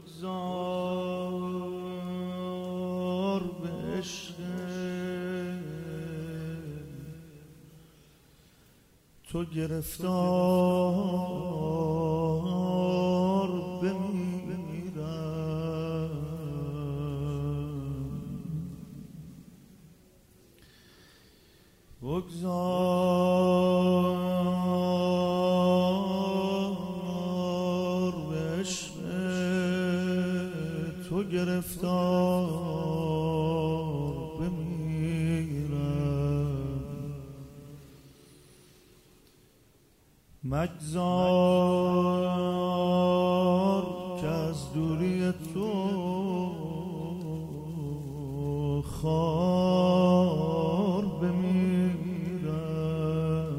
بگذار به عشق تو گرفتار بمیرم، بگذار به عشق تو گرفتار بمیرم، مگذار که از دوری تو خار بمیرم،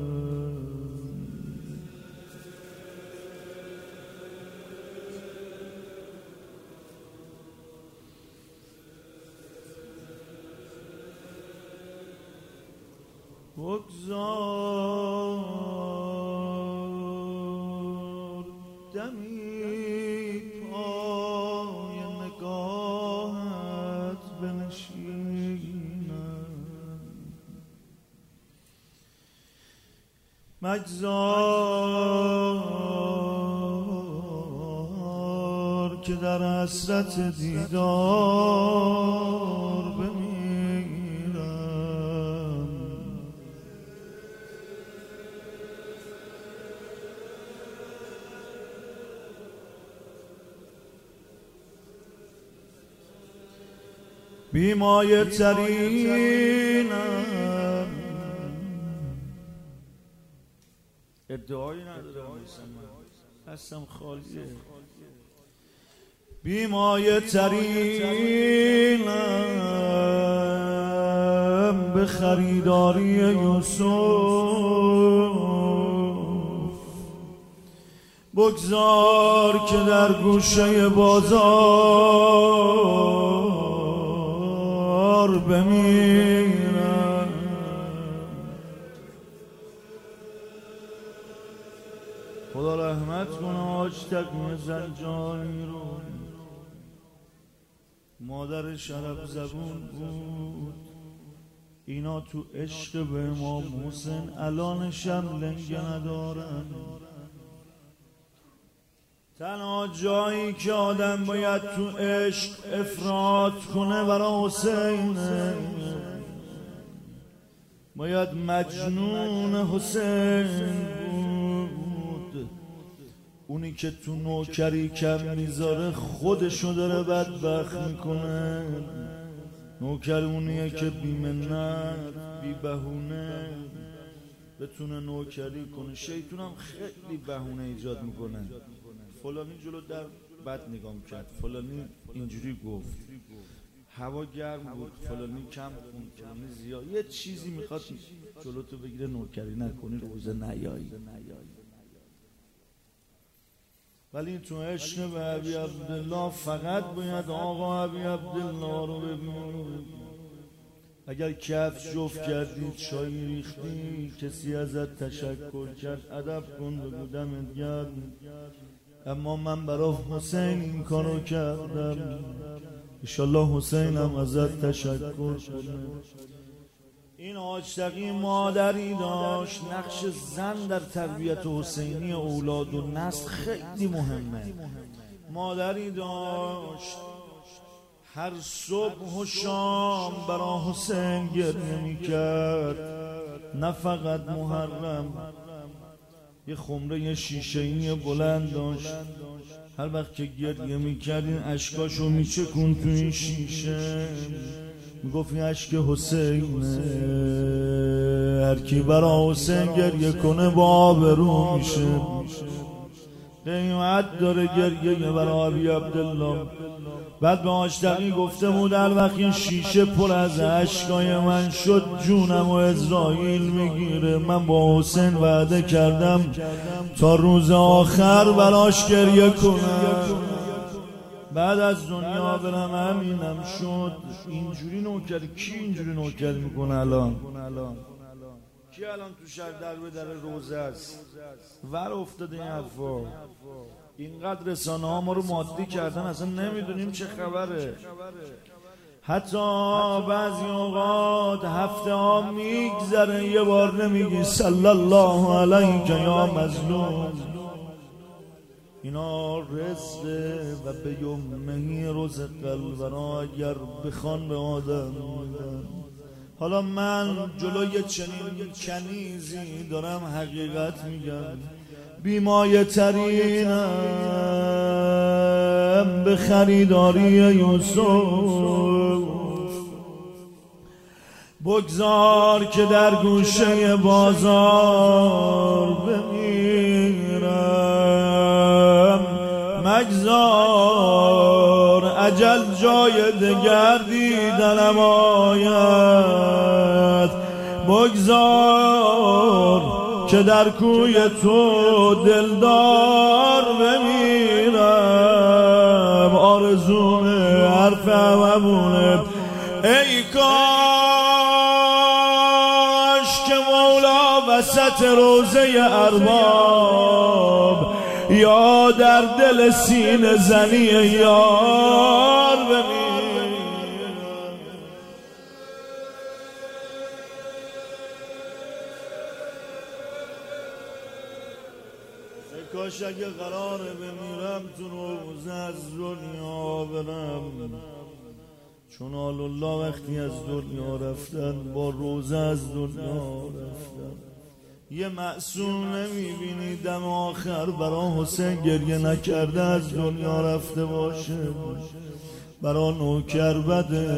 بگذار دمی پای نگاهت بنشینم، مگذار که در حسرت دیدار بمیرم، بیمایه ترینم، ادعایی ندارم هستم خالیه، بیمایه ترینم به خریداری یوسف، بگذار که در گوشه بازار بمیرم، خدا رحمت کنه حاج تقی زنجانی رو، مادر شرف زبون بود، اینا تو عشق به امام حسین الانش هم لنگه ندارن، تنها جایی که آدم باید تو عشق افراط کنه برای حسین، باید مجنون حسین بود، اونی که تو نوکری کم میذاره خودشو داره بدبخت میکنه، نوکر اونیه که بی منت بی بهونه بتونه نوکری کنه، شیطونم خیلی بهونه ایجاد میکنه، فلانی جلو در بد نگاه کرد، فلانی اینجوری گفت، هوا گرم بود، فلانی کم خوند، فلانی زیاد، یه چیزی میخواد جلو تو بگیره نوکری نکنی، روزه نیایی. ولی تو عشق به ابی عبدالله فقط باید آقا ابی عبدالله رو ببینید. اگر کفش جفت کردی، چای ریختی، کسی ازت تشکر کرد، ادب کن بگو دمت گرم، اما من برای حسین این کارو کردم، انشالله حسین هم ازت تشکر کنه. این حاج تقی مادری داشت، نقش زن در تربیت حسینی اولاد و نسل خیلی مهمه. مادری داشت هر صبح و شام برای حسین گریه میکرد، نه فقط محرم، یه خمره شیشه‌ای بلند داشت، هر وقت که گریه میکرد این اشکاشو میچکون تو این شیشه، میگفت این اشک حسینه، هر کی برای حسین گریه کنه با آبرو میشه، قیمت داره گریه برای ابی عبدالله. بعد به حاج تقی گفته بود هر وقت این شیشه پر از اشکای من شد جونم و اسرائیل میگیره، من با حسین وعده کردم تا روز آخر براش گریه کنم، بعد از دنیا برم. همینم شد. اینجوری نوکری کی اینجوری نوکری میکنه الان؟ کی الان تو شهر در به در روزه است ور افتاده این حرفا؟ اینقدر رسانه ها ما رو مادی کردن اصلا نمیدونیم چه خبره. حتی بعضی اوقات هفته ها میگذره یه بار نمیگی صلی الله علیک یا مظلوم. اینا رزقه و به یمنهی رزق الورا اگر بخوان به آدم. حالا من جلوی چنین کنیزی دارم حقیقت میگم، بیمایه ترینم به خریداری یوسف. بگذار که در گوشه بازار بمیرم، مگذار اجل جای دگر دیدنم آید. بگذار که در کوی تو دلدار بمیرم. آرزومه حرف هممونه ای کاش که مولا وسط روزه ارباب یا در دل سینه زنی یار بمیرم. کاش اگه قراره بمیرم تو روز از دنیا برم، چون الله وقتی از دنیا رفتن با روز از دنیا رفتن. یه معصوم نمیبینی دم آخر برا حسین گریه نکرده از دنیا رفته باشه؟ برا نوکر بده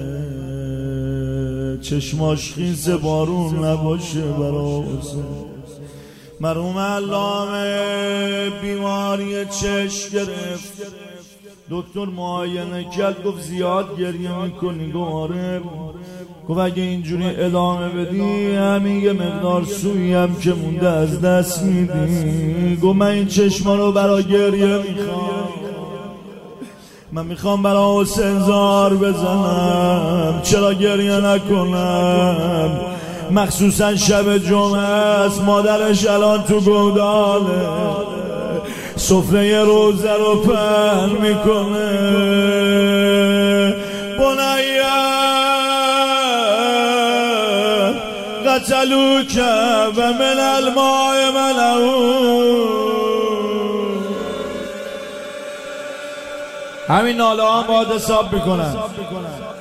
چشماش خیس بارون نباشه برا حسین. مرحوم علامه بیماری چشم گرفت، دکتر معاینه کرد گفت زیاد گریه میکنی. گفت آره. گفت اگه اینجوری ادامه بدی همین یه مقدار سویی هم که مونده از دست میدی. گفت من این چشما رو برای گریه میخوام، من میخوام برای حسین زار بزنم، چرا گریه نکنم؟ مخصوصا شب جمعه است، مادرش الان تو گوداله سفره روزه رو پهن میکنه. بنیه قتلوک و من الماء ملعون. همین ناله ها باید حساب میکنن.